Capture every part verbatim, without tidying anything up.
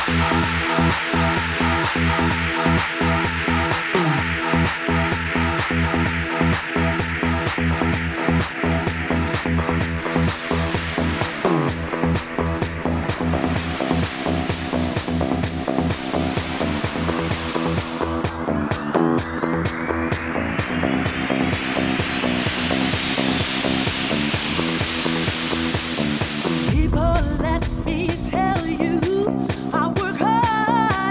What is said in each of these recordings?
People, let me tell you, I work hard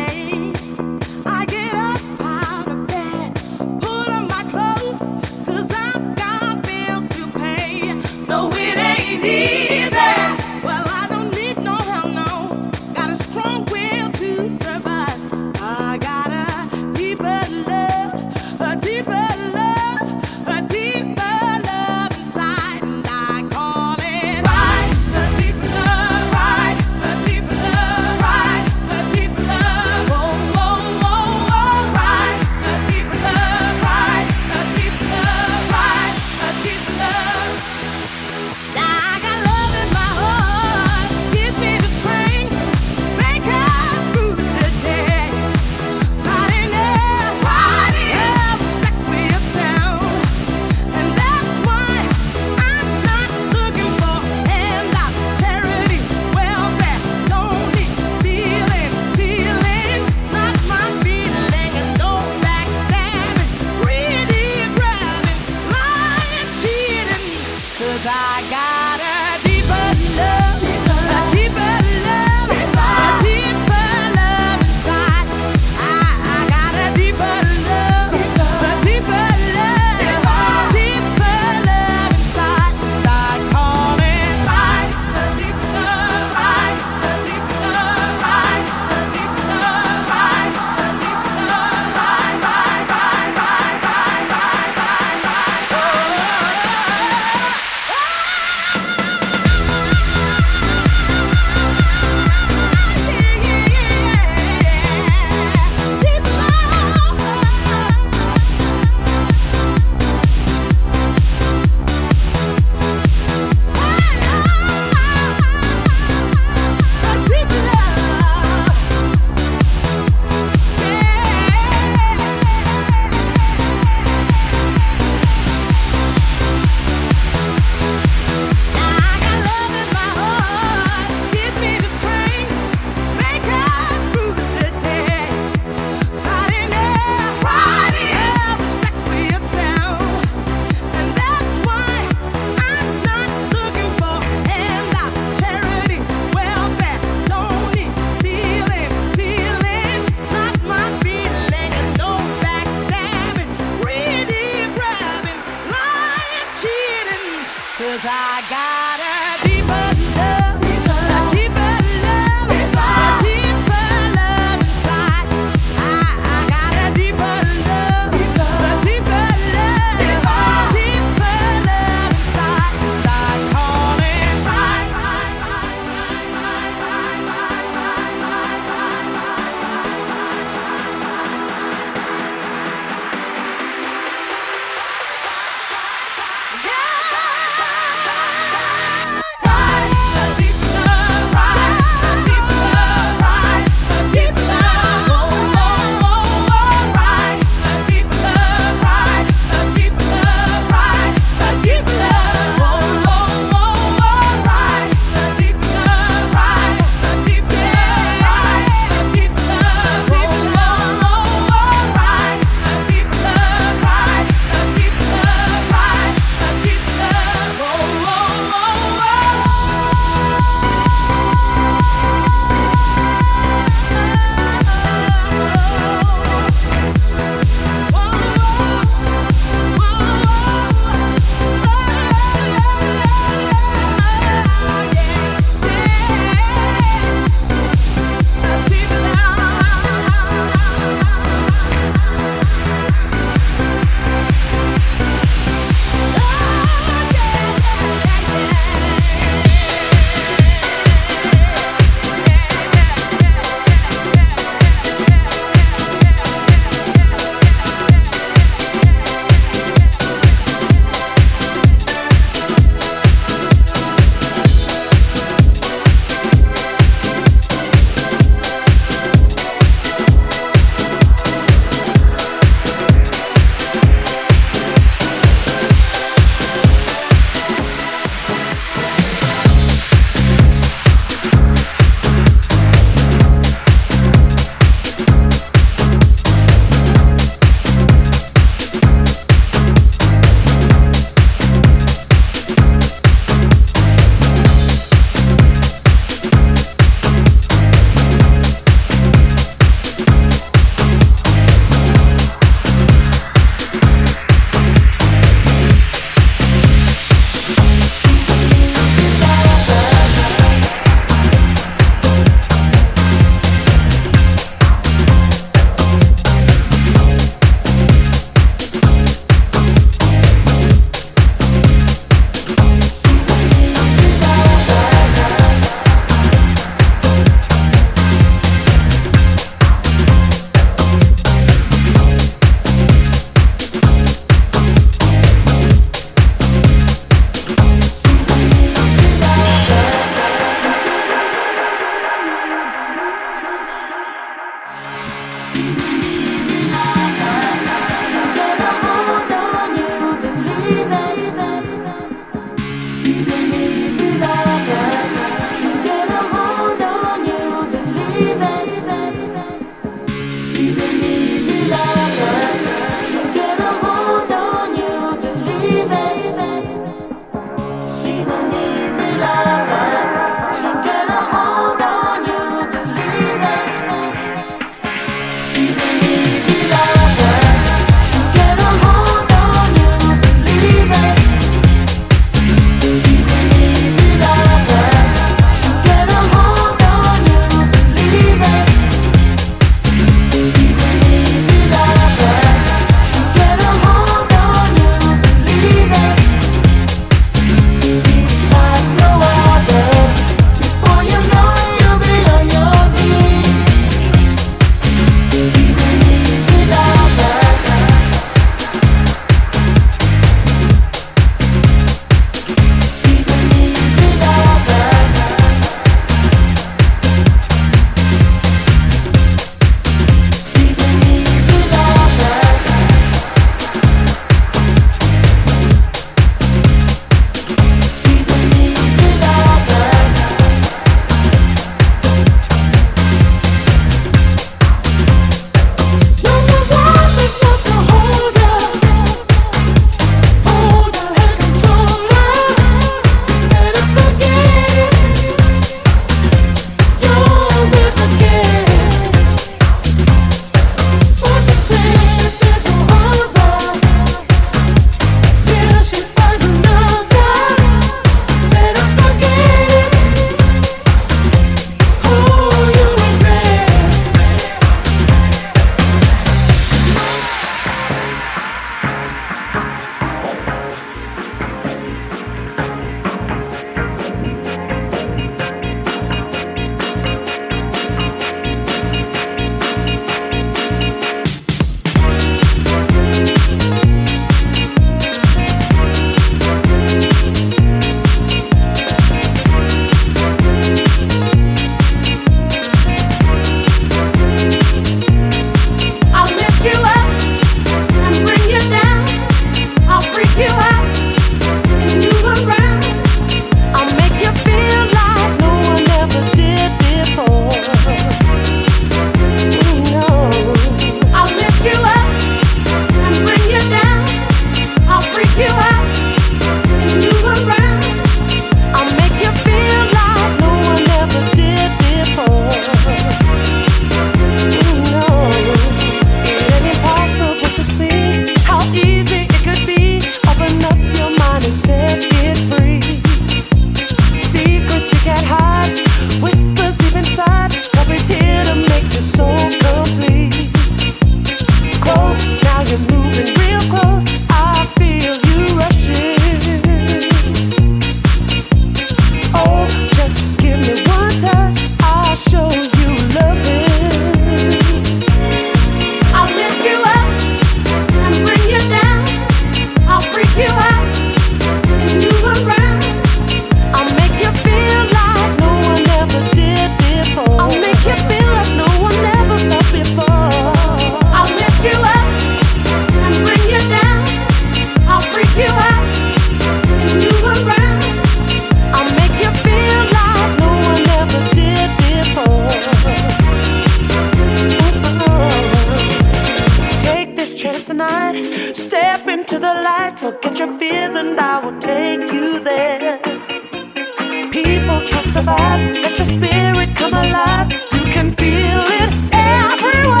spirit come alive. You can feel it everywhere.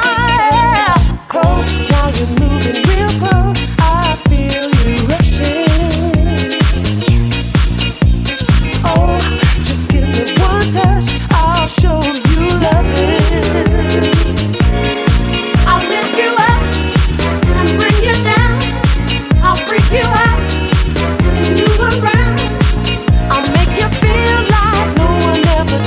Close, now you're moving real close. I feel you rushing. Oh, just give me one touch. I'll show you loving. I'll lift you up and bring you down. I'll freak you out and you around. I'll make you feel like no one ever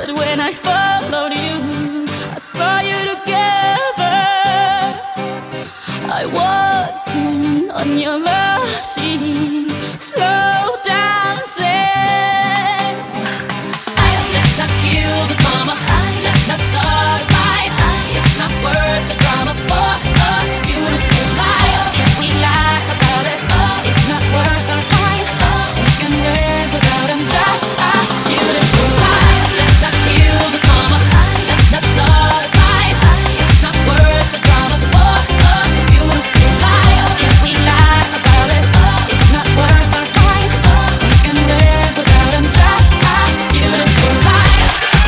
But when I followed you, I saw you together. I walked in on your machine, slow dancing. Let's not kill the drama, let's not start a fight. It's not worth the drama for a beautiful life. Can we lie about it? It's not worth our time. We can live without them, just a beautiful life. Let's not kill the drama, let's not start a fight. It's not worth the drama for a beautiful life. Can we lie about it? It's not worth our time. We can live without them, just a beautiful life.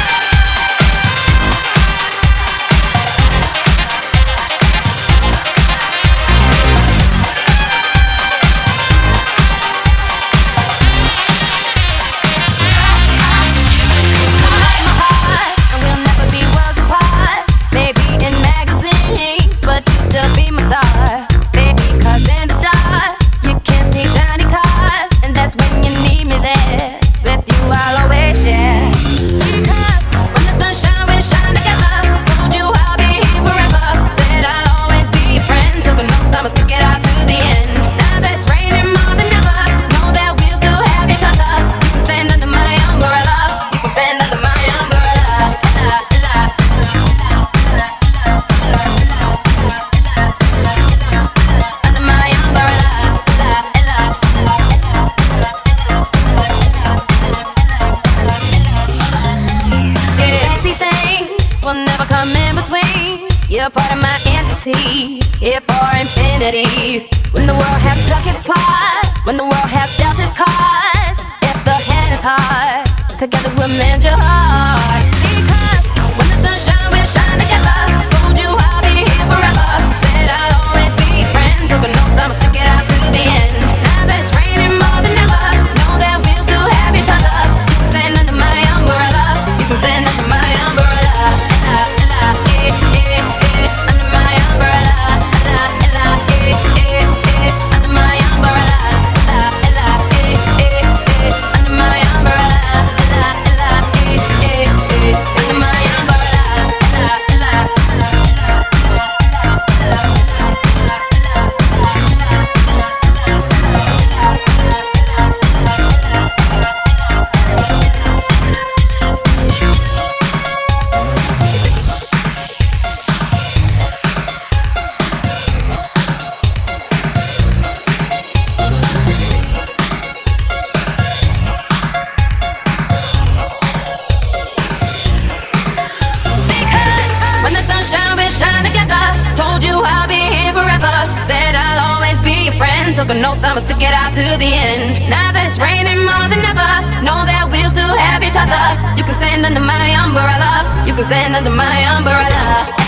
You're part of my entity, here for infinity. When the world has struck its plot, when the world has dealt its cards, if the hand is hard, together we'll mend your heart. Because when the sunshine will shine together, told you I'll be here forever. Said I'll always be your friend, took an oath I'ma stick it out to the end. Now that it's raining more than ever, know that we'll still have each other. You can stand under my umbrella, you can stand under my umbrella. Ella, Ella, eh, eh, eh, under my umbrella. Ella, Ella, eh, eh, eh, under my umbrella. Ella, Ella, eh, eh, eh, under my umbrella. Ella, Ella, eh, eh, eh, under my umbrella. Ella, Ella, took an oath, I'ma stick it out to the end. Now that it's raining more than ever, know that we'll still have each other. You can stand under my umbrella, you can stand under my umbrella.